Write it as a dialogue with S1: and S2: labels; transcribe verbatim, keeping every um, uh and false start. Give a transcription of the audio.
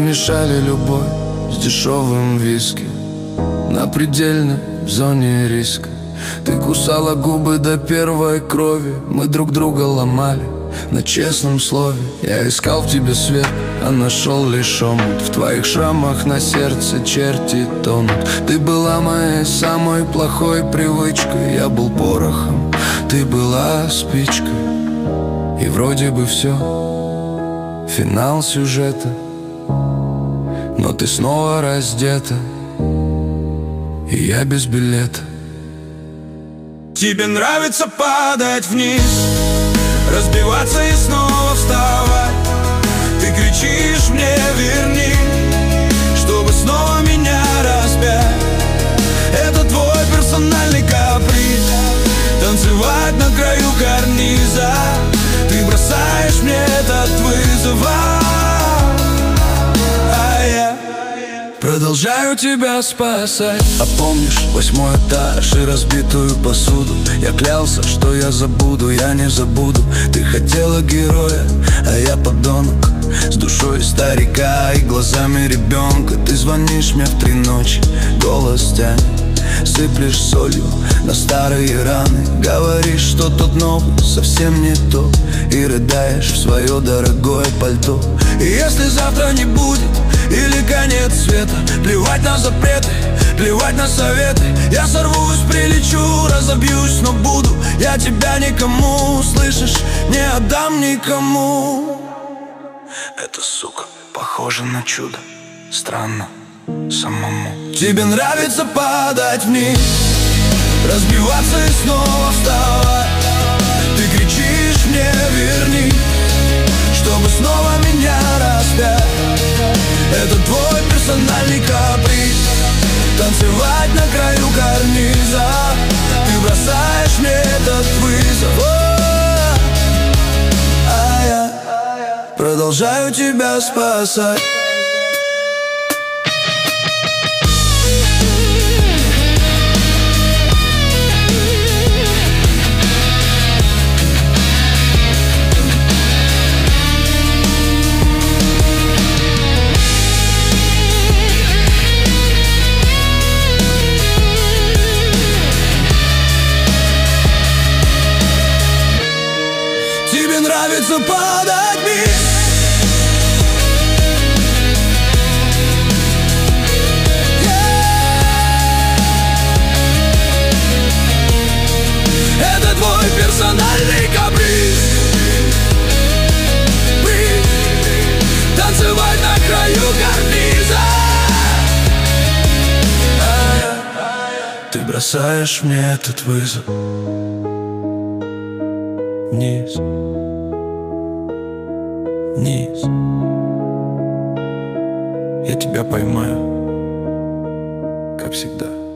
S1: смешали любовь с дешевым виски на предельной зоне риска. Ты кусала губы до первой крови, мы друг друга ломали на честном слове. Я искал в тебе свет, а нашел лишь омут. В твоих шрамах на сердце черти тонут. Ты была моей самой плохой привычкой. Я был порохом, ты была спичкой. И вроде бы все, финал сюжета, но ты снова раздета, и я без билета.
S2: Тебе нравится падать вниз, разбиваться и снова вставать. Ты кричишь мне: верни, чтобы снова меня распять. Это твой персональный каприз, танцевать на краю карниза. Ты бросаешь мне этот вызов, а я продолжаю тебя спасать. А помнишь восьмой этаж и разбитую посуду? Я клялся, что я забуду, я не забуду. Ты хотела героя, а я подонок, с душой старика и глазами ребенка. Ты звонишь мне в три ночи, голос тянет, сыплешь солью на старые раны. Говоришь, что тот новый совсем не то, и рыдаешь в свое дорогое пальто. И если завтра не будет или конец света, плевать на запреты, плевать на советы. Я сорвусь, прилечу, разобьюсь, но буду я тебя никому, слышишь, не отдам никому. Эта сука похожа на чудо, странно самому. Тебе нравится падать вниз, разбиваться и снова вставать. Ты кричишь мне: верни, чтобы снова меня распять. Это твой персональный каприз, танцевать на краю карниза. Ты бросаешь мне этот вызов, а я продолжаю тебя спасать. Тебе нравится падать вниз, это твой персональный каприз, танцевать на краю карниза. Ты бросаешь мне этот вызов вниз, вниз. Я тебя поймаю, как всегда.